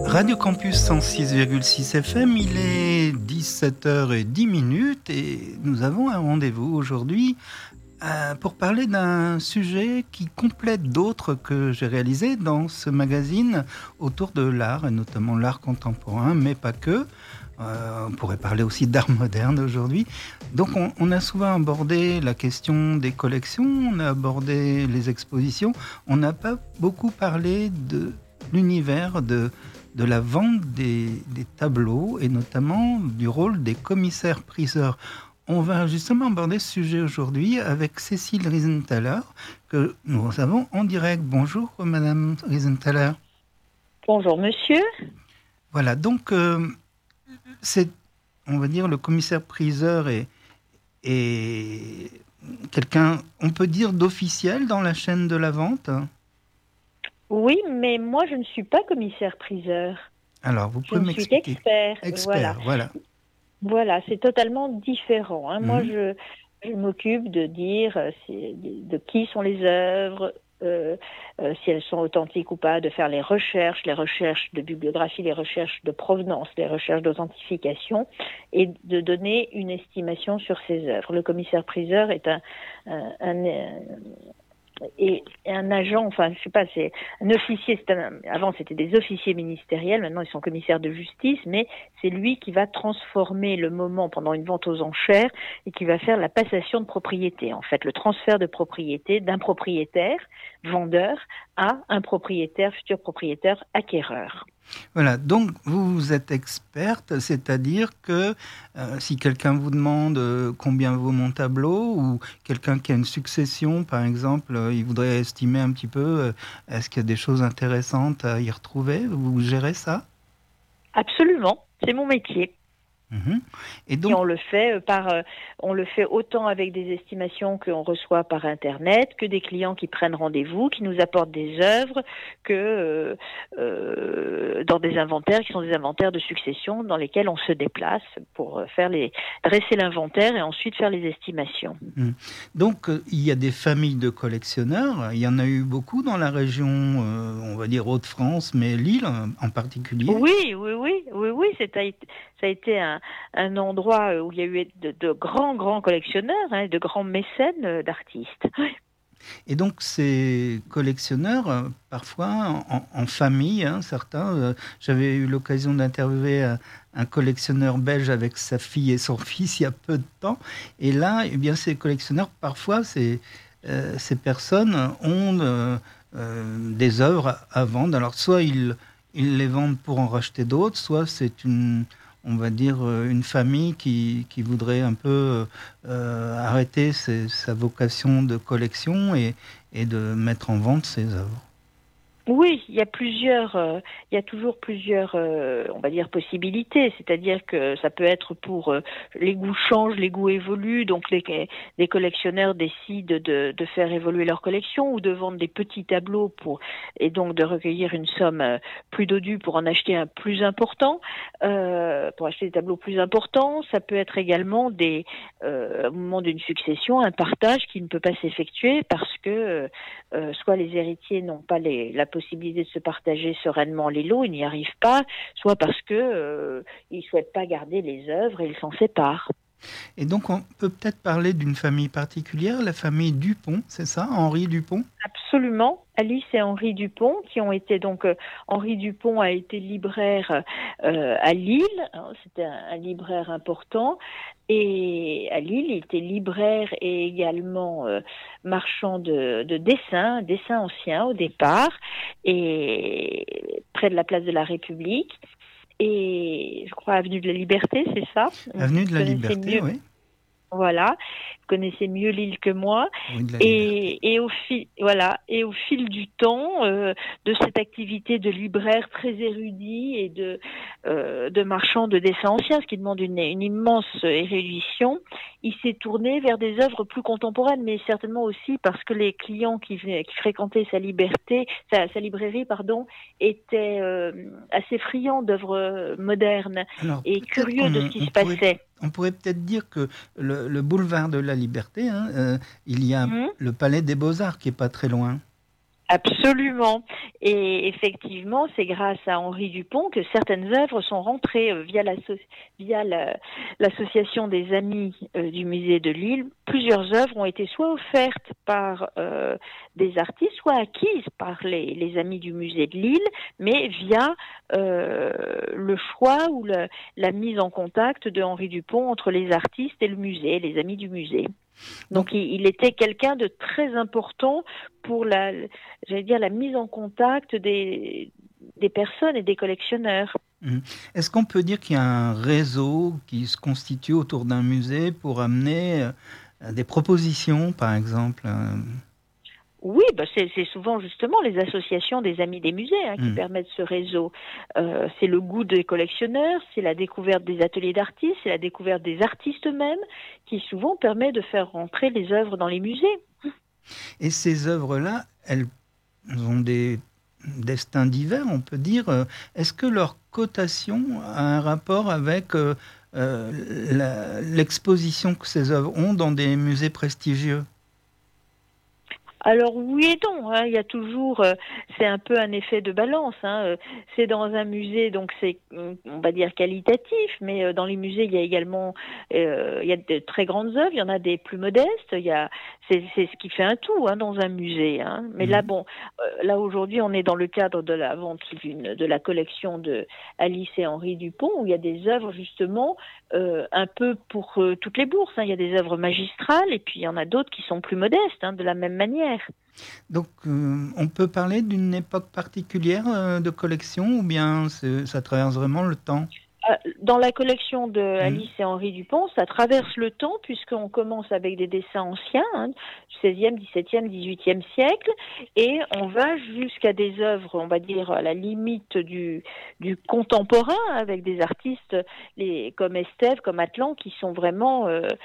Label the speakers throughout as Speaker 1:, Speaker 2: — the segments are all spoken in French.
Speaker 1: Radio Campus 106,6 FM, il est 17h10 et nous avons un rendez-vous aujourd'hui pour parler d'un sujet qui complète d'autres que j'ai réalisés dans ce magazine autour de l'art, et notamment l'art contemporain, mais pas que. On pourrait parler aussi d'art moderne aujourd'hui. Donc on a souvent abordé la question des collections, on a abordé les expositions, on n'a pas beaucoup parlé de l'univers de la vente des tableaux et notamment du rôle des commissaires-priseurs. On va justement aborder ce sujet aujourd'hui avec Cécile Riesenthaler, que nous avons en direct. Bonjour Madame Riesenthaler.
Speaker 2: Bonjour monsieur.
Speaker 1: Voilà, donc c'est, on va dire, le commissaire-priseur est quelqu'un, on peut dire, d'officiel dans la chaîne de la vente ?
Speaker 2: Oui, mais moi je ne suis pas commissaire-priseur.
Speaker 1: Alors, vous pouvez m'expliquer.
Speaker 2: Je suis expert.
Speaker 1: Expert, voilà.
Speaker 2: Voilà, c'est totalement différent. Hein. Moi, je m'occupe de dire de qui sont les œuvres, si elles sont authentiques ou pas, de faire les recherches de bibliographie, les recherches de provenance, les recherches d'authentification, et de donner une estimation sur ces œuvres. Le commissaire-priseur est un agent, enfin, je sais pas, c'est un officier. Avant, c'était des officiers ministériels. Maintenant, ils sont commissaires de justice. Mais c'est lui qui va transformer le moment pendant une vente aux enchères et qui va faire la passation de propriété. En fait, le transfert de propriété d'un propriétaire vendeur à un propriétaire, futur propriétaire acquéreur.
Speaker 1: Voilà, donc vous êtes experte, c'est-à-dire que si quelqu'un vous demande combien vaut mon tableau, ou quelqu'un qui a une succession, par exemple, il voudrait estimer un petit peu, est-ce qu'il y a des choses intéressantes à y retrouver, vous gérez ça ?
Speaker 2: Absolument, c'est mon métier.
Speaker 1: Et donc,
Speaker 2: on le fait autant avec des estimations qu'on reçoit par Internet, que des clients qui prennent rendez-vous, qui nous apportent des œuvres, que dans des inventaires qui sont des inventaires de succession dans lesquels on se déplace pour dresser l'inventaire et ensuite faire les estimations.
Speaker 1: Donc, il y a des familles de collectionneurs. Il y en a eu beaucoup dans la région, on va dire Hauts-de-France, mais Lille en particulier.
Speaker 2: Oui, ça a été un endroit où il y a eu de grands collectionneurs, de grands mécènes d'artistes.
Speaker 1: Et donc ces collectionneurs, parfois en famille, certains, j'avais eu l'occasion d'interviewer un collectionneur belge avec sa fille et son fils il y a peu de temps, et là, eh bien, ces collectionneurs, parfois, ces personnes ont des œuvres à vendre. Alors soit ils les vendent pour en racheter d'autres, soit c'est on va dire, une famille qui voudrait un peu arrêter sa vocation de collection et de mettre en vente ses œuvres.
Speaker 2: Oui, il y a toujours plusieurs, on va dire, possibilités. C'est-à-dire que ça peut être pour les goûts changent, les goûts évoluent, donc les collectionneurs décident de faire évoluer leur collection ou de vendre des petits tableaux et donc de recueillir une somme plus dodue pour en acheter un plus important, pour acheter des tableaux plus importants. Ça peut être également au moment d'une succession, un partage qui ne peut pas s'effectuer parce que soit les héritiers n'ont pas la possibilité de se partager sereinement les lots, ils n'y arrivent pas, soit parce que ils souhaitent pas garder les œuvres et ils s'en séparent.
Speaker 1: Et donc on peut peut-être parler d'une famille particulière, la famille Dupont, c'est ça, Henri Dupont ?
Speaker 2: Absolument. Alice et Henri Dupont, qui ont été donc Henri Dupont a été libraire à Lille, c'était un libraire important, et à Lille il était libraire et également marchand de dessins anciens au départ, et près de la place de la République, et je crois avenue de la Liberté, c'est ça ?
Speaker 1: Avenue de la Liberté, oui.
Speaker 2: Voilà, vous connaissez mieux Lille que moi,
Speaker 1: oui,
Speaker 2: et au fil du temps de cette activité de libraire très érudit et de marchand de dessins anciens, ce qui demande une immense érudition, il s'est tourné vers des œuvres plus contemporaines, mais certainement aussi parce que les clients qui fréquentaient sa librairie, étaient assez friands d'œuvres modernes. Alors, et curieux de ce qui se passait.
Speaker 1: On pourrait peut-être dire que le boulevard de la Liberté, il y a le Palais des Beaux-Arts qui n'est pas très loin.
Speaker 2: Absolument. Et effectivement, c'est grâce à Henri Dupont que certaines œuvres sont rentrées via l'association des Amis du musée de Lille. Plusieurs œuvres ont été soit offertes par des artistes, soit acquises par les Amis du musée de Lille, mais via le choix ou la mise en contact de Henri Dupont entre les artistes et le musée, les Amis du musée. Donc il était quelqu'un de très important pour la mise en contact des personnes et des collectionneurs.
Speaker 1: Est-ce qu'on peut dire qu'il y a un réseau qui se constitue autour d'un musée pour amener des propositions, par exemple
Speaker 2: Oui, c'est souvent justement les associations des Amis des musées qui permettent ce réseau. C'est le goût des collectionneurs, c'est la découverte des ateliers d'artistes, c'est la découverte des artistes eux-mêmes qui souvent permet de faire rentrer les œuvres dans les musées.
Speaker 1: Et ces œuvres-là, elles ont des destins divers, on peut dire. Est-ce que leur cotation a un rapport avec l'exposition que ces œuvres ont dans des musées prestigieux ?
Speaker 2: Alors oui et non, il y a toujours, c'est un peu un effet de balance. C'est dans un musée, donc c'est, on va dire qualitatif, mais dans les musées il y a également, il y a de très grandes œuvres, il y en a des plus modestes. C'est ce qui fait un tout dans un musée. Mais là là aujourd'hui on est dans le cadre de la vente de la collection de Alice et Henri Dupont où il y a des œuvres justement un peu pour toutes les bourses. Il y a des œuvres magistrales et puis il y en a d'autres qui sont plus modestes, de la même manière.
Speaker 1: Donc, on peut parler d'une époque particulière de collection ou bien ça traverse vraiment le temps ?
Speaker 2: Dans la collection de Alice et Henri Dupont, ça traverse le temps puisqu'on commence avec des dessins anciens, du XVIe, XVIIe, XVIIIe siècle, et on va jusqu'à des œuvres, on va dire, à la limite du contemporain, avec des artistes comme Estève, comme Atlan, qui sont vraiment,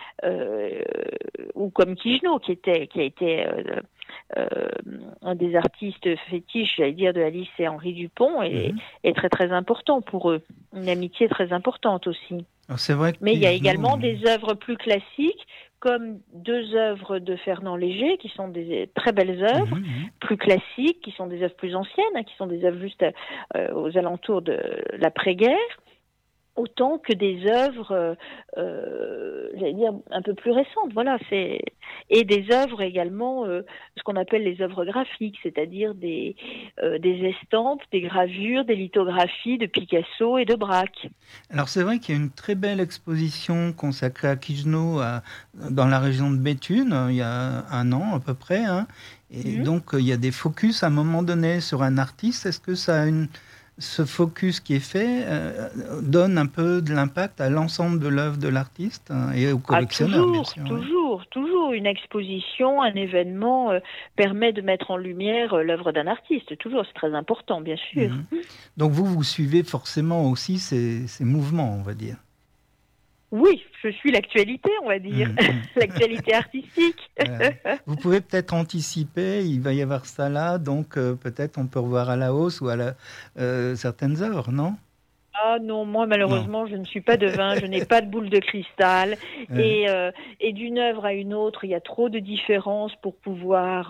Speaker 2: ou comme Quijano, qui a été un des artistes fétiches, j'allais dire, de Alice et Henri Dupont, est très très important pour eux. Une amitié très importante aussi.
Speaker 1: Alors c'est vrai que
Speaker 2: mais il y a également des œuvres plus classiques, comme deux œuvres de Fernand Léger, qui sont des très belles œuvres, plus classiques, qui sont des œuvres plus anciennes, qui sont des œuvres juste aux alentours de l'après-guerre, autant que des œuvres, j'allais dire, un peu plus récentes. Voilà, et des œuvres également, ce qu'on appelle les œuvres graphiques, c'est-à-dire des estampes, des gravures, des lithographies de Picasso et de Braque.
Speaker 1: Alors c'est vrai qu'il y a une très belle exposition consacrée à Quijano dans la région de Béthune, il y a un an à peu près. Et donc il y a des focus à un moment donné sur un artiste. Est-ce que ce focus qui est fait donne un peu de l'impact à l'ensemble de l'œuvre de l'artiste et aux collectionneurs, bien sûr.
Speaker 2: Toujours. Une exposition, un événement permet de mettre en lumière l'œuvre d'un artiste. Toujours, c'est très important, bien sûr.
Speaker 1: Donc vous suivez forcément aussi ces mouvements, on va dire.
Speaker 2: Oui, je suis l'actualité, on va dire, l'actualité artistique.
Speaker 1: Vous pouvez peut-être anticiper, il va y avoir ça là, donc peut-être on peut revoir à la hausse ou certaines œuvres, non ?
Speaker 2: Ah non, moi malheureusement je ne suis pas devin, je n'ai pas de boule de cristal et d'une œuvre à une autre il y a trop de différences pour pouvoir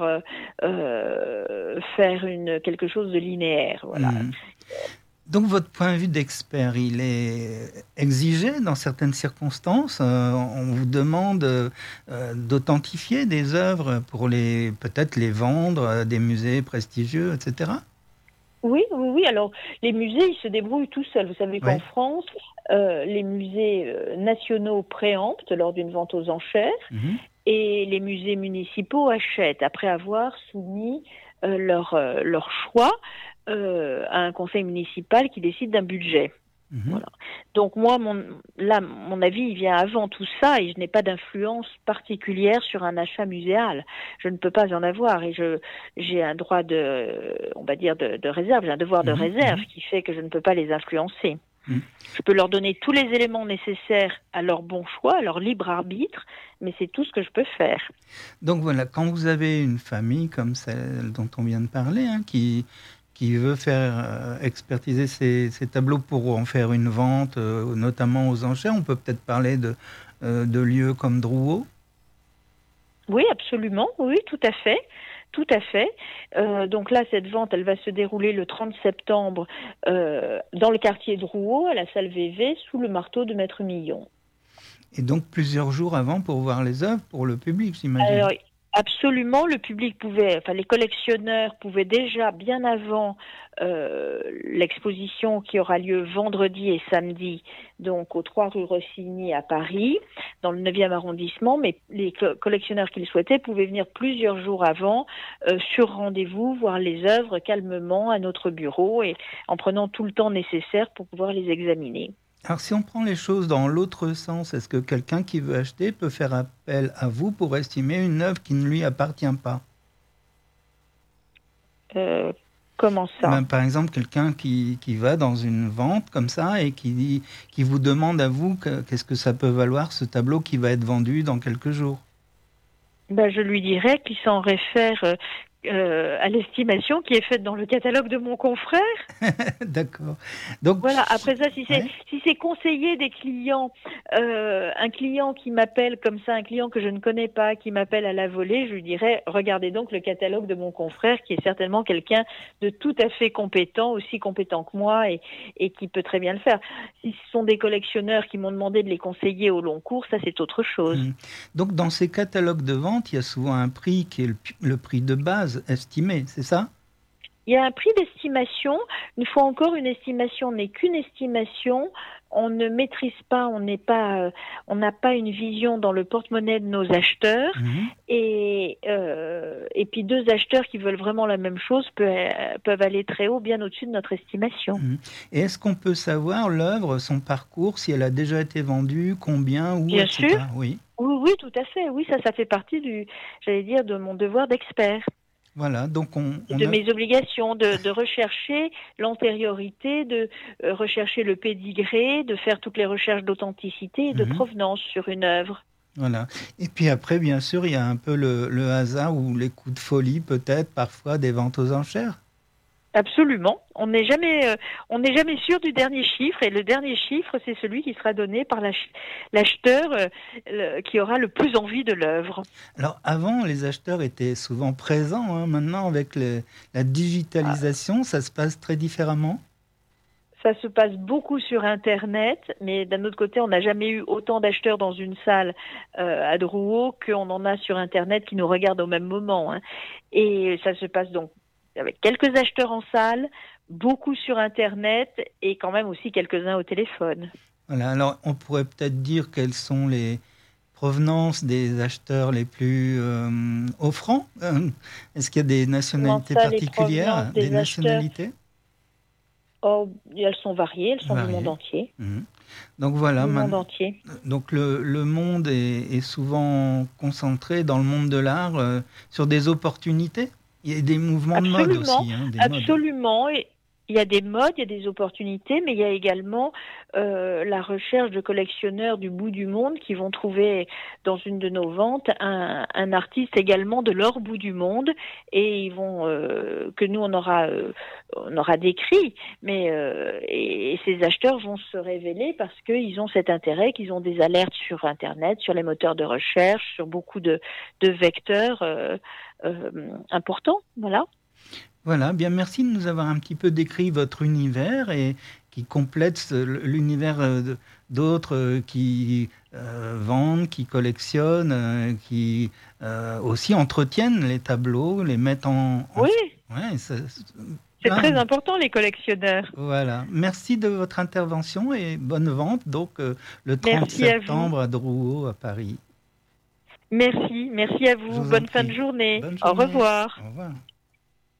Speaker 2: faire quelque chose de linéaire. Voilà.
Speaker 1: Donc votre point de vue d'expert, il est exigé dans certaines circonstances. On vous demande d'authentifier des œuvres pour peut-être les vendre à des musées prestigieux, etc.
Speaker 2: Oui. Alors, les musées, ils se débrouillent tout seuls. Vous savez qu'en France, les musées nationaux préemptent lors d'une vente aux enchères et les musées municipaux achètent après avoir soumis leur choix à un conseil municipal qui décide d'un budget. Voilà. Donc moi, mon avis, il vient avant tout ça et je n'ai pas d'influence particulière sur un achat muséal. Je ne peux pas en avoir et j'ai un droit de réserve, j'ai un devoir de réserve qui fait que je ne peux pas les influencer. Je peux leur donner tous les éléments nécessaires à leur bon choix, à leur libre arbitre, mais c'est tout ce que je peux faire.
Speaker 1: Donc voilà, quand vous avez une famille comme celle dont on vient de parler, qui veut faire expertiser ces tableaux pour en faire une vente, notamment aux enchères. On peut peut-être parler de lieux comme Drouot ?
Speaker 2: Oui, absolument, oui, tout à fait. Tout à fait. Donc là, cette vente, elle va se dérouler le 30 septembre dans le quartier de Rouault, à la salle VV, sous le marteau de Maître Millon.
Speaker 1: Et donc plusieurs jours avant pour voir les œuvres pour le public, j'imagine.
Speaker 2: Alors, absolument, le public pouvait, enfin les collectionneurs pouvaient déjà bien avant l'exposition qui aura lieu vendredi et samedi, donc aux 3 rue Rossini à Paris, dans le 9e arrondissement, mais les collectionneurs qui le souhaitaient pouvaient venir plusieurs jours avant, sur rendez-vous, voir les œuvres calmement à notre bureau et en prenant tout le temps nécessaire pour pouvoir les examiner.
Speaker 1: Alors si on prend les choses dans l'autre sens, est-ce que quelqu'un qui veut acheter peut faire appel à vous pour estimer une œuvre qui ne lui appartient pas ?
Speaker 2: Comment ça ?
Speaker 1: Par exemple, quelqu'un qui va dans une vente comme ça et qui vous demande à vous qu'est-ce que ça peut valoir ce tableau qui va être vendu dans quelques jours.
Speaker 2: Je lui dirais qu'il s'en réfère à l'estimation qui est faite dans le catalogue de mon confrère.
Speaker 1: D'accord. Donc
Speaker 2: voilà. Après ça, si c'est conseillé des clients, un client qui m'appelle comme ça, un client que je ne connais pas, qui m'appelle à la volée, je lui dirais regardez donc le catalogue de mon confrère, qui est certainement quelqu'un de tout à fait compétent, aussi compétent que moi, et qui peut très bien le faire. Si ce sont des collectionneurs qui m'ont demandé de les conseiller au long cours, ça c'est autre chose.
Speaker 1: Donc dans ces catalogues de vente, il y a souvent un prix qui est le prix de base estimé, c'est ça ?
Speaker 2: Il y a un prix d'estimation. Une fois encore, une estimation n'est qu'une estimation. On ne maîtrise pas, on n'a pas une vision dans le porte-monnaie de nos acheteurs. Et puis 2 acheteurs qui veulent vraiment la même chose peuvent aller très haut, bien au-dessus de notre estimation.
Speaker 1: Et est-ce qu'on peut savoir l'œuvre, son parcours, si elle a déjà été vendue, combien, où,
Speaker 2: bien
Speaker 1: etc.
Speaker 2: sûr.
Speaker 1: Oui,
Speaker 2: tout à fait. Oui, ça fait partie de mon devoir d'expert.
Speaker 1: Voilà, donc
Speaker 2: mes obligations, de rechercher l'antériorité, de rechercher le pédigré, de faire toutes les recherches d'authenticité et de provenance sur une œuvre.
Speaker 1: Voilà. Et puis après, bien sûr, il y a un peu le hasard ou les coups de folie, peut-être, parfois, des ventes aux enchères.
Speaker 2: Absolument. On n'est jamais sûr du dernier chiffre, et le dernier chiffre, c'est celui qui sera donné par l'acheteur qui aura le plus envie de l'œuvre.
Speaker 1: Alors avant, les acheteurs étaient souvent présents. Maintenant, avec la digitalisation, ça se passe très différemment.
Speaker 2: Ça se passe beaucoup sur Internet, mais d'un autre côté, on n'a jamais eu autant d'acheteurs dans une salle à Drouot qu'on en a sur Internet qui nous regardent au même moment. Et ça se passe donc avec quelques acheteurs en salle, beaucoup sur Internet et quand même aussi quelques-uns au téléphone.
Speaker 1: Voilà, alors on pourrait peut-être dire quelles sont les provenances des acheteurs les plus offrants. Est-ce qu'il y a des nationalités particulières, des nationalités ?
Speaker 2: Elles sont variées, elles sont du monde entier.
Speaker 1: Donc voilà,
Speaker 2: du monde entier.
Speaker 1: Donc le monde est souvent concentré dans le monde de l'art sur des opportunités. Il y a des mouvements de mode aussi.
Speaker 2: Absolument. Et il y a des modes, il y a des opportunités, mais il y a également la recherche de collectionneurs du bout du monde qui vont trouver dans une de nos ventes un artiste également de leur bout du monde, et ils vont que nous on aura décrit, mais et ces acheteurs vont se révéler parce qu'ils ont cet intérêt, qu'ils ont des alertes sur Internet, sur les moteurs de recherche, sur beaucoup de vecteurs importants.
Speaker 1: Voilà, bien, merci de nous avoir un petit peu décrit votre univers et qui complète l'univers d'autres qui vendent, qui collectionnent, qui aussi entretiennent les tableaux, les mettent
Speaker 2: Oui,
Speaker 1: c'est
Speaker 2: très important, les collectionneurs.
Speaker 1: Voilà, merci de votre intervention et bonne vente, donc le 30 septembre à Drouot, à Paris.
Speaker 2: Merci à vous. Bonne fin de journée. Au revoir.
Speaker 1: Au revoir.